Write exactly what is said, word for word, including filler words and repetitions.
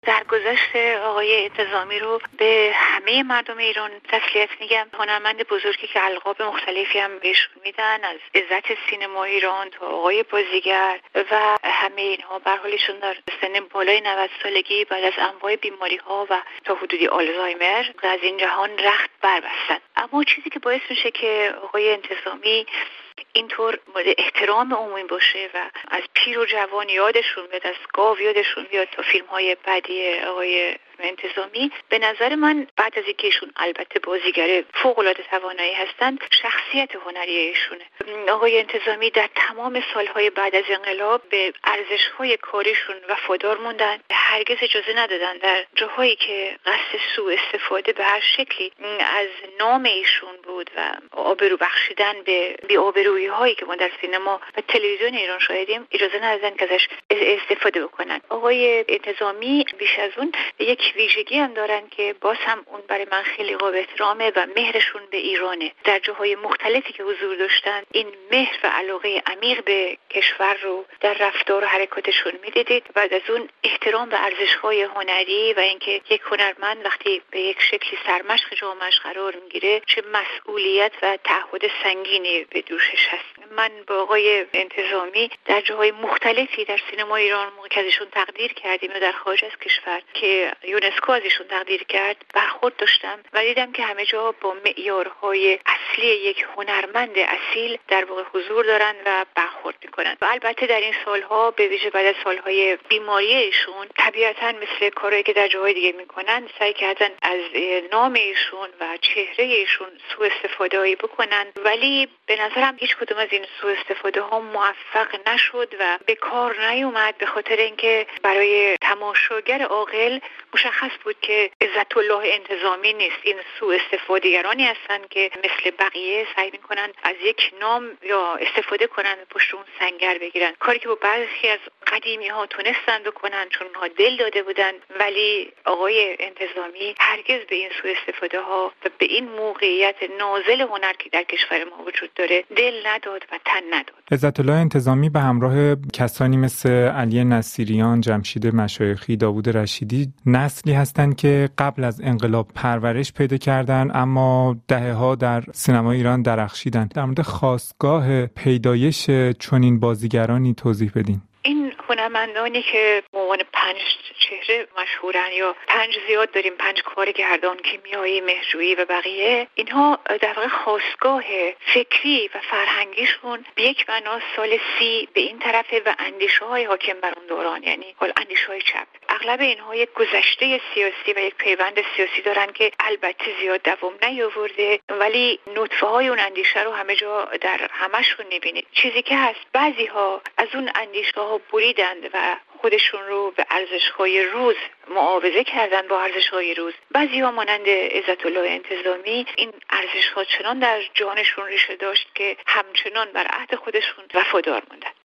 در گذشته آقای انتظامی رو به همه مردم ایران تسلیت میگم. هنرمند بزرگی که القاب مختلفی هم بهشون میدن، از عزت سینما ایران تا آقای بازیگر و همه اینها، به هر حالشون در سن بالای نود سالگی بعد از انواع بیماری ها و تا حدودی آلزایمر از این جهان رخت بربستن. اما چیزی که باعث میشه که آقای انتظامی اینطور مورد احترام عمومی باشه و از پیر و جوان یادشون بیاد، از گاو یادشون بیاد تا فیلم های بعدی آقای انتظامی، به نظر من بعد از اینکه ایشون البته بازیگر فوق العاده توانایی هستند، شخصیت هنری ایشونه. آقای انتظامی در تمام سالهای بعد از انقلاب به ارزش‌های کاریشون وفادار موندن، هرگز اجازه ندادن در جاهایی که قصد سوء استفاده به هر شکلی از نام ایشون بود و آبرو بخشیدن به بی‌آبرویی هایی که ما در سینما و تلویزیون ایران شاهدیم، اجازه ندادن که ازش استفاده بکنن. آقای انتظامی بیش از اون یک ویژگی هم دارن که باز هم اون برای من خیلی قابل احترامه و مهرشون به ایرانه. در جاهای مختلفی که حضور داشتن این مهر و علاقه عمیق به کشور رو در رفتار و حرکاتشون میدیدید. بعد از اون احترام به ارزش‌های هنری و اینکه یک هنرمند وقتی به یک شکلی سرمشق جامعه‌اش قرار میگیره چه مسئولیت و تعهد سنگینی به دوشش هست. من با آقای انتظامی در جاهای مختلفی در سینما ایران موقع که ازشون تقدیر کردیم و در خارج از کشور که یونسکو ازشون تقدیر کرد برخورد داشتم و دیدم که همه جا با معیارهای اصلی یک هنرمند اصیل در واقع حضور دارن و برخورد میکنن. و البته در این سالها به ویژه بعد از سالهای بیماری ایشون طبیعتاً مثل کارهایی که در جاهای دیگه میکنن سعی کردن از نام ایشون و چهره ایشون سوء استفاده‌ای بکنن، ولی به نظرم هیچ کدوم از این سوء استفاده ها موفق نشد و به کار نیومد، به خاطر اینکه برای تماشاگر عاقل مشخص بود که عزت الله انتظامی نیست. این سوء استفادهگرانی هستن که مثل بقیه سعی میکنن از یک نام یا استفاده کنن و پشت اون سنگر بگیرن، کاری که با برخی از قدیمی ها تونستن بکنن چون اونها دل داده بودن، ولی آقای انتظامی هرگز به این سوء استفاده ها و به این موقعیت نازل هنر که در کشور ما وجود داره دل نداد و تن نداد. عزت الله انتظامی به همراه کسانی مثل علی نصیریان، جمشید مشایخی، داوود رشیدی نسلی هستند که قبل از انقلاب پرورش پیدا کردن اما دهه‌ها در سینما ایران درخشیدن. در مورد خاستگاه پیدایش چنین بازیگرانی توضیح بدین. این هنرمندانی که به عنوان پنج چهره مشهورن یا پنج زیاد داریم، پنج کارگردان، کیمیایی، مهرجویی و بقیه، اینها در واقع خاستگاه فکری و فرهنگیشون به یک معنا سال سی به این طرفه و اندیشه‌های حاکم بر اون دوران، یعنی حال اندیشه‌های چپ. اغلب اینها یک گذشته سیاسی و یک پیوند سیاسی دارن که البته زیاد دوام نیاورده، ولی نطفه‌های اون اندیشه رو همه جا در همشون می‌بینید. چیزی که هست بعضی‌ها از اون اندیشه‌ها بریدند و خودشون رو به ارزش‌های روز معاوضه کردن با ارزش‌های روز. بعضی‌ها مانند عزت الله انتظامی این ارزش‌ها چنان در جانشون ریشه داشت که همچنان بر عهد خودشون وفادار موندن.